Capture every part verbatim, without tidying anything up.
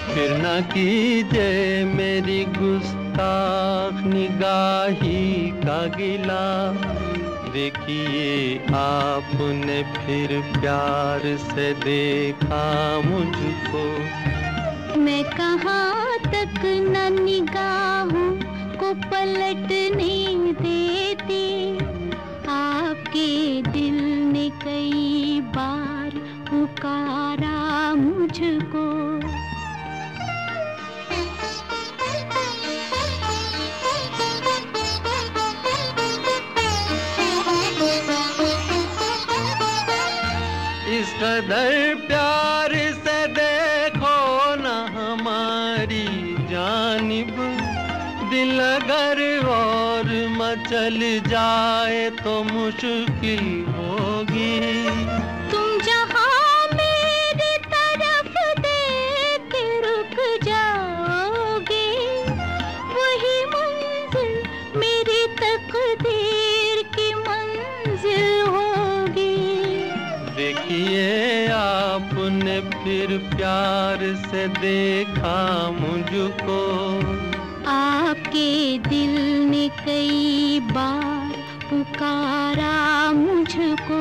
फिर न कीजिए मेरी गुस्ताख निगाही का गिला। देखिए आपने फिर प्यार से देखा मुझको। मैं कहाँ तक न निगाहों को पलटने देती। आपके दिल ने कई बार पुकारा मुझको। इस कदर प्यार से देखो न हमारी जानिब। दिल अगर और मचल जाए तो मुश्किल होगी। तुम जहाँ मेरी तरफ देख रुक जाओगे, वही मंजिल मेरी तकदीर की मंजिल होगी। देखिए आपने फिर प्यार से देखा मुझको। आपके दिल ने कई बार पुकारा मुझको।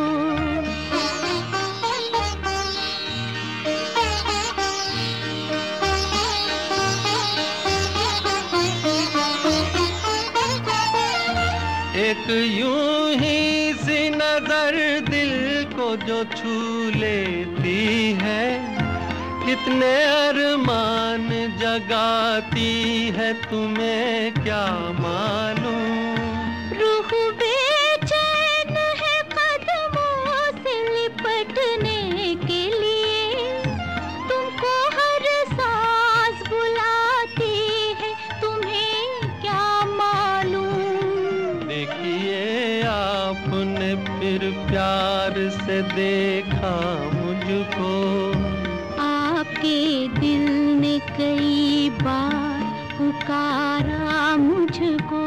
एक यूं ही सी नजर दिल को जो छू लेती है, कितने अरमान जगाती है तुम्हें क्या मालूम। रूह बेचैन है कदमों से लिपटने के लिए। तुमको हर सांस बुलाती है तुम्हें क्या मालूम। देखिए आपने फिर प्यार से देखा मुझको। आपके दिल ने कई बार पुकारा मुझको।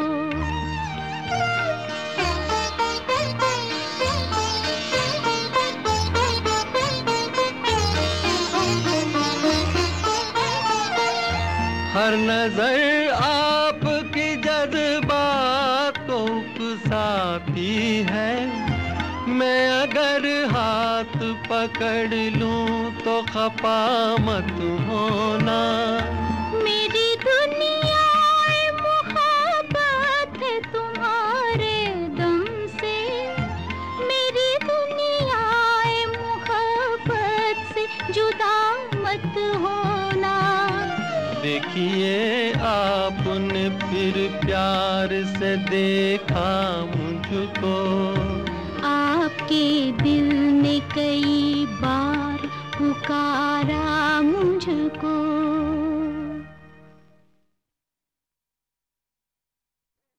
हर नजर आपकी जज्बात को उकसाती है। मैं अगर हाथ पकड़ लूं तो खफा मत होना। मेरी दुनिया मुहब्बत है तुम्हारे दम से। मेरी दुनिया मुहब्बत से जुदा मत होना। देखिए आपने फिर प्यार से देखा मुझको। आपके दिल ने कई बार पुकारा